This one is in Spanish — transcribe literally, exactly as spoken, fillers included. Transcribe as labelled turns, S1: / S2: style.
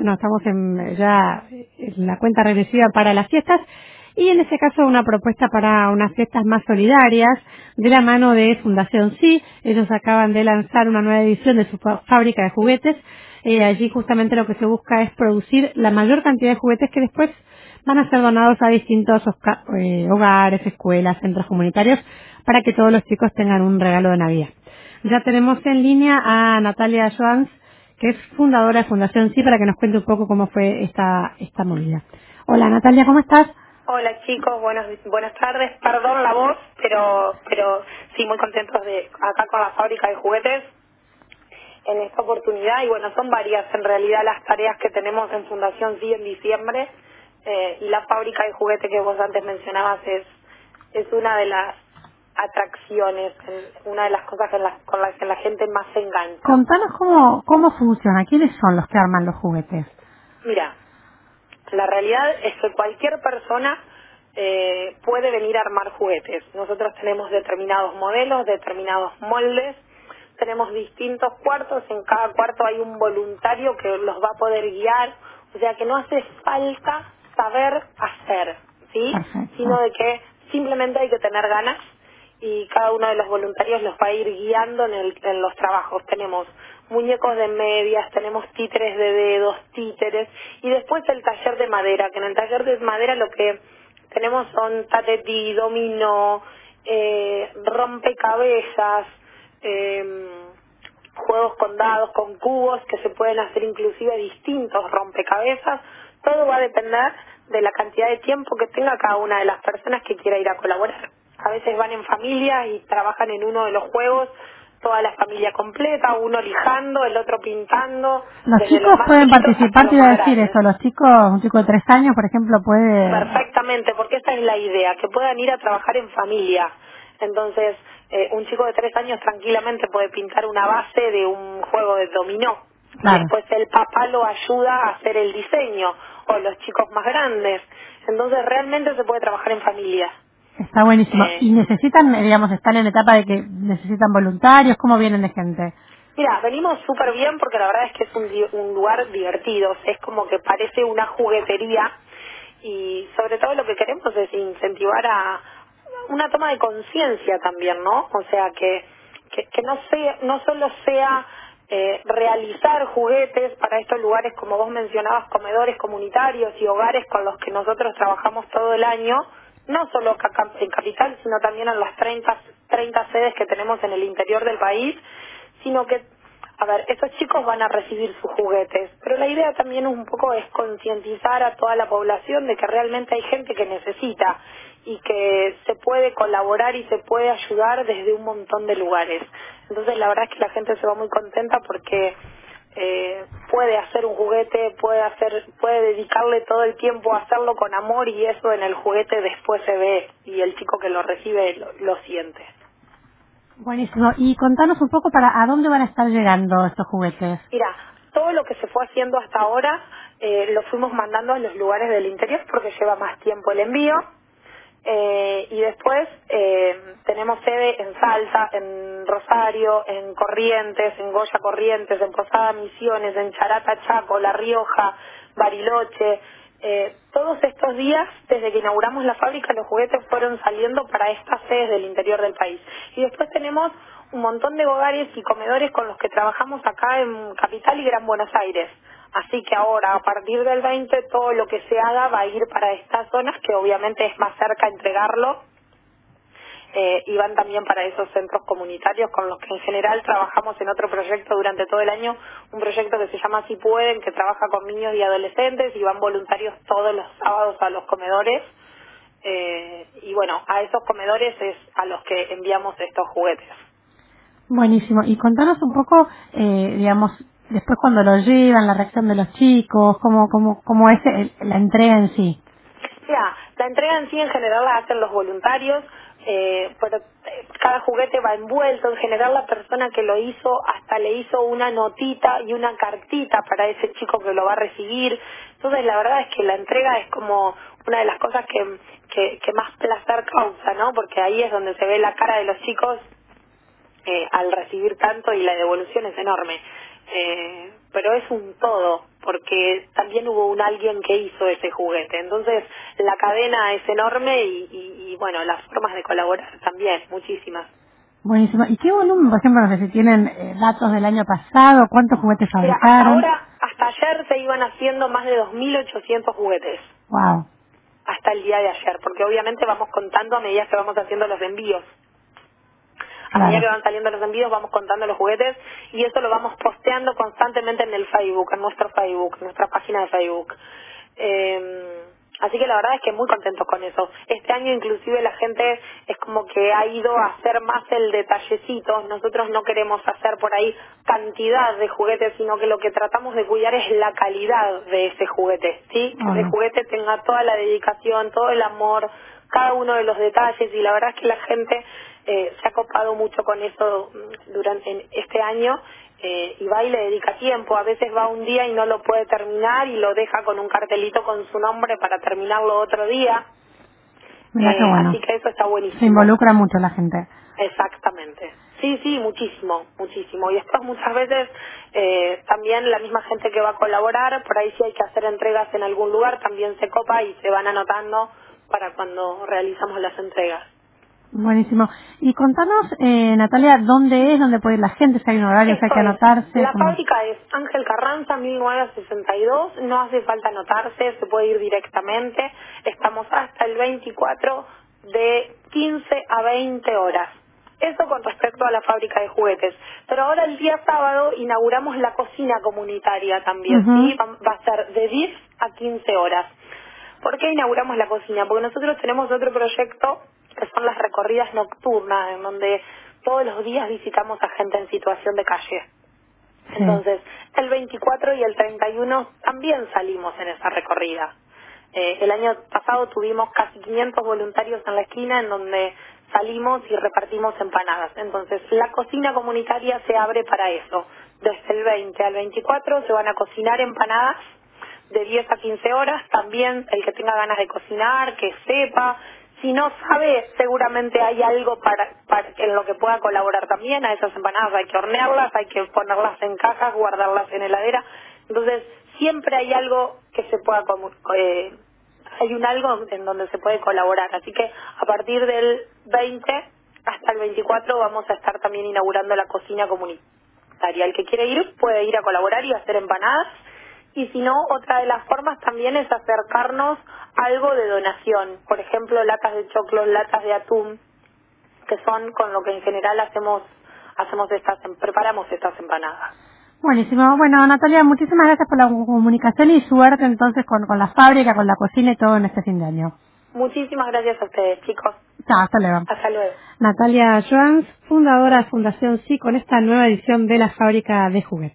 S1: bueno, estamos en, ya en la cuenta regresiva para las fiestas y en ese caso una propuesta para unas fiestas más solidarias de la mano de Fundación Sí. Ellos acaban de lanzar una nueva edición de su fa- fábrica de juguetes. Eh, allí justamente lo que se busca es producir la mayor cantidad de juguetes que después van a ser donados a distintos osca- eh, hogares, escuelas, centros comunitarios para que todos los chicos tengan un regalo de Navidad. Ya tenemos en línea a Natalia Joans, que es fundadora de Fundación Sí, para que nos cuente un poco cómo fue esta, esta movida. Hola Natalia, ¿cómo estás?
S2: Hola chicos, buenas buenas tardes. Perdón la voz, pero pero sí muy contentos de acá con la fábrica de juguetes en esta oportunidad y bueno, son varias en realidad las tareas que tenemos en Fundación Sí en diciembre eh, y la fábrica de juguetes que vos antes mencionabas es es una de las atracciones, en- una de las cosas en las- con las que la gente más se engancha.
S1: Contanos cómo, cómo funciona, quiénes son los que arman los juguetes.
S2: Mira, la realidad es que cualquier persona eh, puede venir a armar juguetes. Nosotros tenemos determinados modelos, determinados moldes, tenemos distintos cuartos, en cada cuarto hay un voluntario que los va a poder guiar, o sea que no hace falta saber hacer, ¿sí? Sino
S1: Perfecto.
S2: de que simplemente hay que tener ganas y cada uno de los voluntarios los va a ir guiando en, el- en los trabajos. Tenemos muñecos de medias, tenemos títeres de dedos, títeres, y después el taller de madera, que en el taller de madera lo que tenemos son tatetí, dominó, eh, rompecabezas, eh, juegos con dados, con cubos, que se pueden hacer inclusive distintos rompecabezas. Todo va a depender de la cantidad de tiempo que tenga cada una de las personas que quiera ir a colaborar. A veces van en familia y trabajan en uno de los juegos, toda la familia completa, uno lijando, el otro pintando,
S1: Los
S2: desde los
S1: chicos
S2: más
S1: pueden
S2: chiquitos hasta
S1: participar, te
S2: los
S1: iba
S2: más
S1: a decir
S2: grandes.
S1: eso, los chicos, un chico de tres años, por ejemplo, puede...
S2: Perfectamente, porque esa es la idea, que puedan ir a trabajar en familia. Entonces, eh, un chico de tres años tranquilamente puede pintar una base de un juego de dominó y
S1: Claro,
S2: después el papá lo ayuda a hacer el diseño, o los chicos más grandes. Entonces, realmente se puede trabajar en familia.
S1: está buenísimo.
S2: Eh,
S1: ¿Y necesitan, eh, digamos, están en etapa de que necesitan voluntarios? ¿Cómo vienen de gente?
S2: Mira, venimos súper bien porque la verdad es que es un, di- un lugar divertido, o sea, es como que parece una juguetería y sobre todo lo que queremos es incentivar a una toma de conciencia también, ¿no? O sea, que, que, que no, sea, no solo sea eh, realizar juguetes para estos lugares, como vos mencionabas, comedores comunitarios y hogares con los que nosotros trabajamos todo el año, no solo acá en Capital, sino también en las treinta, treinta sedes que tenemos en el interior del país, sino que, a ver, estos chicos van a recibir sus juguetes, pero la idea también un poco es concientizar a toda la población de que realmente hay gente que necesita y que se puede colaborar y se puede ayudar desde un montón de lugares. Entonces la verdad es que la gente se va muy contenta porque eh, puede hacer un juguete, puede hacer, puede dedicarle todo el tiempo a hacerlo con amor y eso en el juguete después se ve y el chico que lo recibe lo, lo siente.
S1: Buenísimo. Y contanos un poco para a dónde van a estar llegando estos juguetes.
S2: Mira, todo lo que se fue haciendo hasta ahora eh, lo fuimos mandando a los lugares del interior porque lleva más tiempo el envío. Eh, y después eh, tenemos sede en Salta, en Rosario, en Corrientes, en Goya Corrientes, en Posada Misiones, en Charata Chaco, La Rioja, Bariloche. Eh, todos estos días, desde que inauguramos la fábrica, los juguetes fueron saliendo para estas sedes del interior del país. Y después tenemos un montón de hogares y comedores con los que trabajamos acá en Capital y Gran Buenos Aires. Así que ahora, a partir del veinte, todo lo que se haga va a ir para estas zonas, que obviamente es más cerca entregarlo, eh, y van también para esos centros comunitarios con los que en general trabajamos en otro proyecto durante todo el año, un proyecto que se llama Si Pueden, que trabaja con niños y adolescentes y van voluntarios todos los sábados a los comedores. Eh, y bueno, a esos comedores es a los que enviamos estos juguetes.
S1: Buenísimo. Y contanos un poco, eh, digamos, después cuando lo llevan, la reacción de los chicos, cómo, cómo, cómo es el- la entrega en sí.
S2: Mira, la entrega en sí en general la hacen los voluntarios, eh, pero eh, cada juguete va envuelto. En general la persona que lo hizo hasta le hizo una notita y una cartita para ese chico que lo va a recibir. Entonces la verdad es que la entrega es como una de las cosas que, que, que más placer causa, ¿no? Porque ahí es donde se ve la cara de los chicos eh, al recibir tanto y la devolución es enorme. Eh, pero es un todo, porque también hubo un alguien que hizo ese juguete. Entonces, la cadena es enorme y, y, y bueno, las formas de colaborar también, muchísimas.
S1: Buenísimo. ¿Y qué volumen, por ejemplo, no sé si tienen eh, datos del año pasado? ¿Cuántos juguetes
S2: Mira, hasta
S1: fabricaron?
S2: ahora, hasta ayer se iban haciendo más de dos mil ochocientos juguetes,
S1: Wow,
S2: hasta el día de ayer, porque obviamente vamos contando a medida que vamos haciendo los envíos. A medida que
S1: claro.
S2: van saliendo los envíos vamos contando los juguetes y eso lo vamos posteando constantemente en el Facebook, en nuestro Facebook, en nuestra página de Facebook. Eh, así que la verdad es que muy contentos con eso. Este año inclusive la gente es como que ha ido a hacer más el detallecito. Nosotros no queremos hacer por ahí cantidad de juguetes, sino que lo que tratamos de cuidar es la calidad de ese juguete, ¿sí? Que ese
S1: Obvio.
S2: juguete tenga toda la dedicación, todo el amor, cada uno de los detalles y la verdad es que la gente eh, se ha copado mucho con eso mm, durante en este año eh, y va y le dedica tiempo. A veces va un día y no lo puede terminar y lo deja con un cartelito con su nombre para terminarlo otro día.
S1: Mira qué
S2: Eh, así
S1: bueno.
S2: que eso está
S1: Se
S2: buenísimo.
S1: involucra mucho la gente.
S2: Exactamente. Sí, sí, muchísimo, muchísimo. Y después muchas veces eh, también la misma gente que va a colaborar, por ahí si hay que hacer entregas en algún lugar, también se copa y se van anotando para cuando realizamos las entregas.
S1: Buenísimo. Y contanos, eh, Natalia, ¿dónde es? ¿Dónde puede ir la gente? Si hay un horario, si hay
S2: Esto
S1: que
S2: es,
S1: anotarse.
S2: la
S1: ¿Cómo?
S2: fábrica es Ángel Carranza, mil novecientos sesenta y dos, no hace falta anotarse, se puede ir directamente. Estamos hasta el veinticuatro de quince a veinte horas. Eso con respecto a la fábrica de juguetes. Pero ahora el día sábado inauguramos la cocina comunitaria también, ¿sí?
S1: Ujú.
S2: Va va a ser de diez a quince horas. ¿Por qué inauguramos la cocina? Porque nosotros tenemos otro proyecto que son las recorridas nocturnas, en donde todos los días visitamos a gente en situación de calle.
S1: Sí,
S2: Entonces, el veinticuatro y el treinta y uno también salimos en esa recorrida. Eh, el año pasado tuvimos casi quinientos voluntarios en la esquina en donde salimos y repartimos empanadas. Entonces, la cocina comunitaria se abre para eso. Desde el veinte al veinticuatro se van a cocinar empanadas de diez a quince horas. También el que tenga ganas de cocinar, que sepa. Si no sabe, seguramente hay algo para, para en lo que pueda colaborar también. A esas empanadas hay que hornearlas, hay que ponerlas en cajas, guardarlas en heladera. Entonces, siempre hay algo que se pueda comu- eh, hay un algo en donde se puede colaborar. Así que a partir del veinte hasta el veinticuatro vamos a estar también inaugurando la cocina comunitaria. El que quiere ir puede ir a colaborar y hacer empanadas. Y si no, otra de las formas también es acercarnos a algo de donación. Por ejemplo, latas de choclo, latas de atún, que son con lo que en general hacemos hacemos estas em- preparamos estas empanadas.
S1: buenísimo. Bueno, Natalia, muchísimas gracias por la comunicación y suerte entonces con, con la fábrica, con la cocina y todo en este fin de año.
S2: Muchísimas gracias a ustedes, chicos.
S1: Chao, hasta luego.
S2: Hasta luego.
S1: Natalia Joans, fundadora de Fundación Sí, con esta nueva edición de la fábrica de juguetes.